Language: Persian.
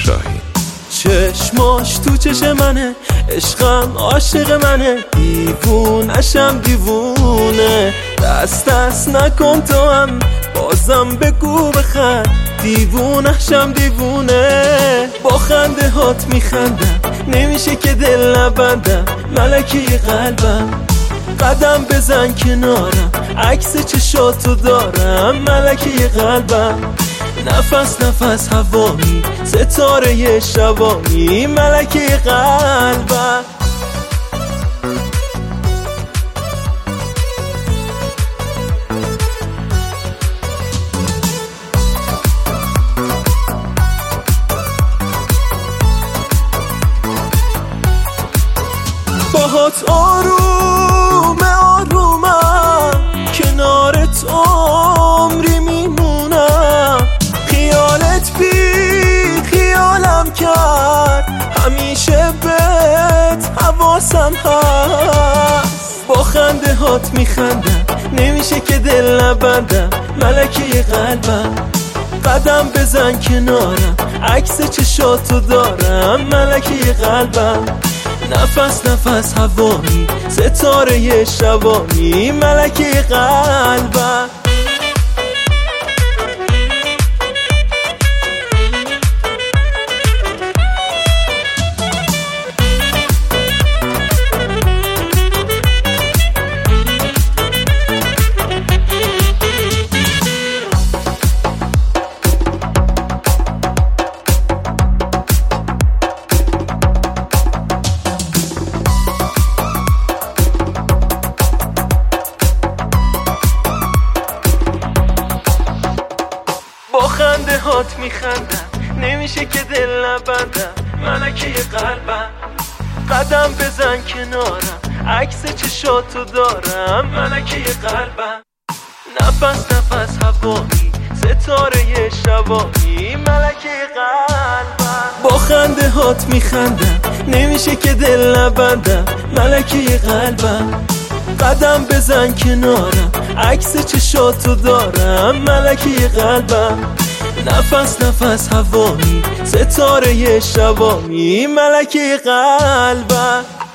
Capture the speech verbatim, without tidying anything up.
شاهین. چشماش تو چش منه، عشقم عاشق منه، دیوونشم دیوونه. دست دست نکن تو هم، بازم بگو بخند، دیوونشم دیوونه. با خنده هات میخندم، نمیشه که دل نبندم، ملکی قلبم. قدم بزن کنارم، عکس چشاتو دارم، ملکی قلبم. نفس نفس هوامی، ستاره شوامی، ملکی قلبم. باهات آروم آرومم، کنارت عمری میمونم. خیالت بی خیالم کرد، همیشه بهت حواسم هست. با خنده هات میخندم، نمیشه که دل نبندم، ملکی قلبم. قدم بزن کنارم، عکس چشاتو دارم، ملکی قلبم. نفس نفس هوامی، ستاره شوامی، ملکی قلبم. با خنده هات میخندم، نمیشه که دل نبندم، ملکی قلبم. قدم بزن کنارم، عکس چشاتو دارم، ملکی قلبم. نفس نفس هوامی، ستاره شوامی، ملکی قلبم. با خنده هات میخندم، نمیشه که دل نبندم، ملکی قلبم. قدم بزن کنارم، عکس چشاتو دارم، ملکی قلبم. نفس نفس هوامی، ستاره شوامی، ملکی قلبم.